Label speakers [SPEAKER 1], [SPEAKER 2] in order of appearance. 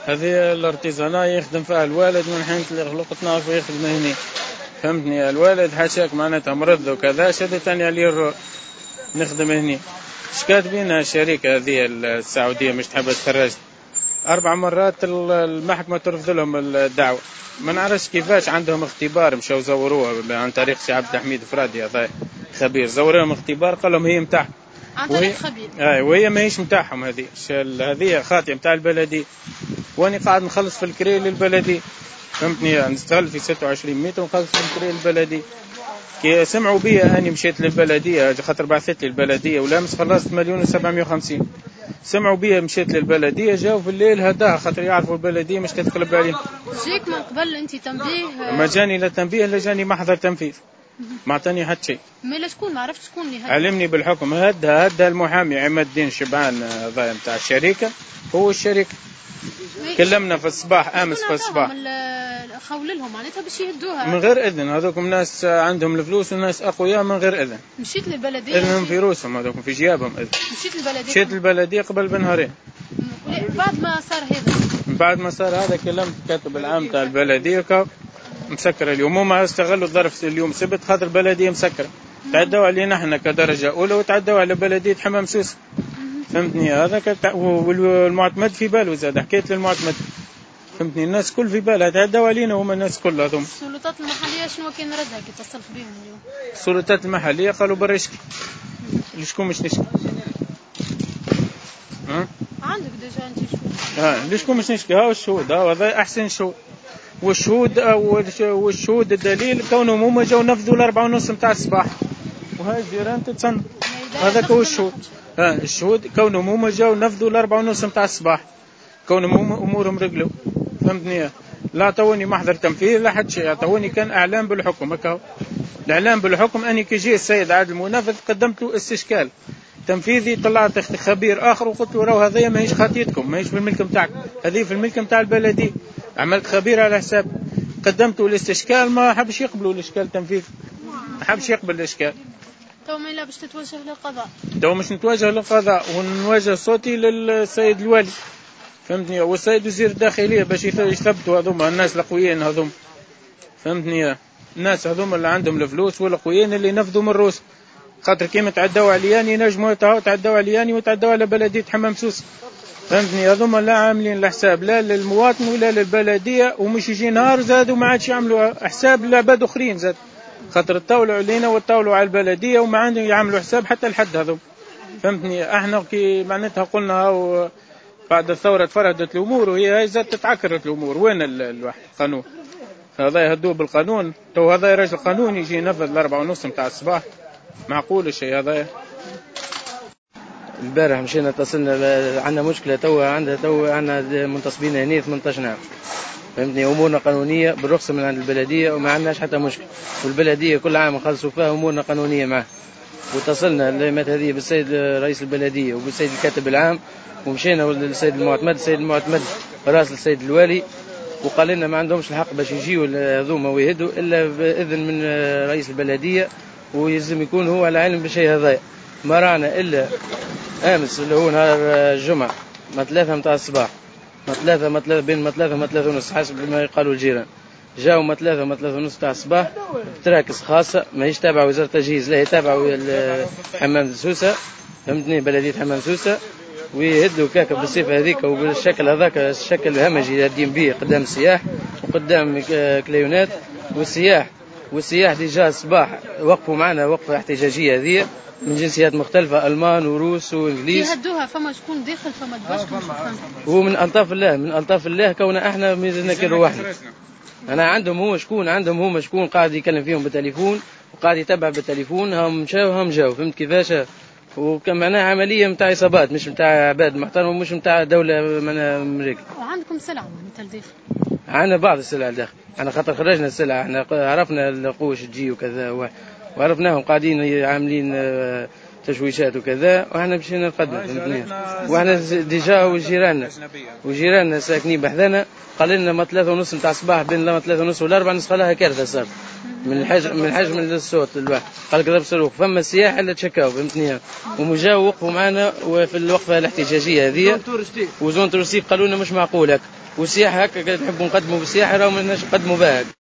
[SPEAKER 1] هذه الارتيزانا يخدم فيها الوالد من حين اللي خلقتنا في يخدم هنا، فهمتني. الوالد حاشاك معناتها مرض وكذا شدت أني عليه نخدم هنا. شكات بينا الشركة هذه السعودية مش تحب تخرج 4 مرات المحكمة ترفض لهم الدعوة، ما نعرفش كيفاش. عندهم اختبار مشاو زوروها عن طريق سي عبد الحميد فرادي هذا خبير، زورهم اختبار قال لهم هي متاعهم
[SPEAKER 2] عن طريق خبير.
[SPEAKER 1] وهي ما هيش متاعهم. هذه خاطئة متاع البلدية، واني قاعد نخلص في الكري للبلدية، فهمتني. نستغل في 26 متر ونخلص في الكري للبلدية. كي سمعوا بي أني مشيت للبلدية خاطر بعثت لي البلدية ولامس خلصت 1,750,000. سمعوا بي مشيت للبلدية جاوا في الليل هداها خاطر يعرفوا البلدية مش تتقلب عليهم.
[SPEAKER 2] جيك من قبل أنت تنبيه؟
[SPEAKER 1] ما جاني لا تنبيه لا جاني محضر تنفيذ، ما عطاني حتى شيء.
[SPEAKER 2] ما شكون ما عرفت شكون اللي
[SPEAKER 1] علمني بالحكم. هدا المحامي عماد الدين شبعان هذا نتاع الشركة، هو الشركة كلمنا في الصباح امس في الصباح
[SPEAKER 2] خول لهم معناتها باش يهدوها
[SPEAKER 1] من غير اذن. هذوكم ناس عندهم الفلوس وناس اقوياء من غير اذن.
[SPEAKER 2] مشيت للبلديه
[SPEAKER 1] اذنهم في روسهم هذوكم في جيابهم اذن. مشيت للبلديه قبل بنهارين
[SPEAKER 2] بعد ما صار هذا.
[SPEAKER 1] بعد ما صار هذا كلمت كاتب العام تاع البلديه مسكره اليوم. هما استغلوا الظرف اليوم سبت خاطر البلديه مسكره. تعدوا علينا احنا كدرجه اولى وتعدوا على بلديه حمام سوسه، فهمتني. هذا والمعتمد في باله زاد. حكيت للمعتمد فهمتني. الناس كل في بالها تعدوا علينا وهم الناس كلها هذوم.
[SPEAKER 2] السلطات المحليه شنو كان ردها كي اتصلت بهم اليوم؟
[SPEAKER 1] السلطات المحليه قالوا برا يشكي. ليشكون مش نشكي؟
[SPEAKER 2] عندك ديجا انت شهود.
[SPEAKER 1] ليشكون مش نشكي؟ ها الشهود، هذا احسن شهود. والشهود الدليل كونهم هما جاوا نفذوا 4:30 نتاع الصباح وهاي الجيران تتصنت. هذاك هو الشهود. الشهود كونهم هما جاوا نفذوا 4:30 نتاع الصباح، كونهم هما امورهم رجلوا، فهمتني. لا عطوني محضر تنفيذ لا حد شيء، عطوني كان اعلام بالحكم. هكا الاعلام بالحكم اني كي جي السيد عادل المنفذ قدمت له استشكال تنفيذي. طلعت خبير اخر وقلت له راهو هذه ماهيش خطيتكم، ماهيش في الملك نتاعكم، هذه في الملك نتاع البلديه. عملت خبير على حساب، قدمته الاستشكال ما حبش يقبلوا الاشكال تنفيذ، ما حبش يقبل الاشكال.
[SPEAKER 2] تو ما لا باش تتوجه للقضاء.
[SPEAKER 1] تو مش نتوجه للقضاء ونوجه صوتي للسيد الوالي، فهمتني، والسيد وزير الداخليه باش يثبتوا هذوما الناس القويين هذوما، فهمتني. الناس هذوما اللي عندهم الفلوس والقويين اللي ينفذوا من الروس، خاطر كيما تعدوا علياني نجموا تعدوا علياني وتعدوا على بلديه حمام سوس، فهمتني. هذوما لا عاملين الحساب لا للمواطن ولا للبلديه، ومش يجي نهار زادوا ما عادش يعملوا حساب لعباد اخرين زاد، خاطر الطاولوا علينا والطاولوا على البلديه وما عندهم يعملوا حساب حتى الحد هذوما، فهمتني. احنا كي معناتها قلنا بعد الثوره تفردت الامور وهي زاد تتعكرت الامور. وين الواحد القانون هذا يهدوه بالقانون؟ تو هذا راجل قانون يجي ينفذ 4:30 نتاع الصباح؟ معقول الشيء هذا؟
[SPEAKER 3] البارح مشينا اتصلنا عندنا مشكله عندنا منتصبين هنا 18 عام، فهمتني. امورنا قانونيه بالرخصه من عند البلديه وما عندناش حتى مشكله، والبلديه كل عام نخلصوا فيها امورنا قانونيه معه. واتصلنا الليمات هذه بالسيد رئيس البلديه وبالسيد الكاتب العام، ومشينا للسيد المعتمد. السيد المعتمد راسل السيد الوالي وقال لنا ما عندهمش الحق باش يجيوا هذوما ويهدوا الا باذن من رئيس البلديه، ويلزم يكون هو على علم بالشيء هذا. ما رانا الا امس اللي هو نهار الجمعه ما 3 متاع الصباح، ما 3 بين 3 و 3 ونص حسب ما يقالوا الجيران، جاوا ما 3 و 3 ونص تاع الصباح بتراكس خاصه ماهيش تابعه وزاره التجهيز، لا هي تابعه حمام سوسه، فهمتني، بلديه حمام سوسه، ويهدوا كاكا بالصفه هذيك وبالشكل هذاك الشكل الهمجي يدين به قدام السياح وقدام كليونات والسياح ديجا الصباح وقفوا معنا وقفه احتجاجيه هذه من جنسيات مختلفه، المان وروس وانجليز.
[SPEAKER 2] يهدوها فما شكون داخل فما دباش
[SPEAKER 3] هو من الطاف الله كونه احنا ميزنا كي روحنا. انا عندهم هما شكون قاعد يكلم فيهم بالتليفون وقاعد يتبع بالتليفون، هم جاوا فهمت كيفاش. وكان معناها عمليه نتاع اصابات مش نتاع عباد محترم مش نتاع دوله من امريكا.
[SPEAKER 2] وعندكم سلع معناتها الداخل؟
[SPEAKER 3] عندنا بعض السلع الداخل، احنا خاطر خرجنا السلع، احنا عرفنا القوش تجي وكذا وعرفناهم قاعدين عاملين تشويشات وكذا، واحنا مشينا نقدم، فهمتني. واحنا ديجا وجيراننا ساكنين بحذانا قال لنا ما 3:30 نتاع الصباح بين 3:30 و4 نسخ لها كارثه صار من حجم الصوت الواحد، قال كذا بصاروخ. فما السياح اللي تشكاو، فهمتني، ومجاو وقفوا معنا وفي الوقفه الاحتجاجيه هذه وزون تورستيك قالوا لنا مش معقول هكا، والسياحه هكا نحبوا نقدموا بالسياحه راهم ماناش نقدموا بها.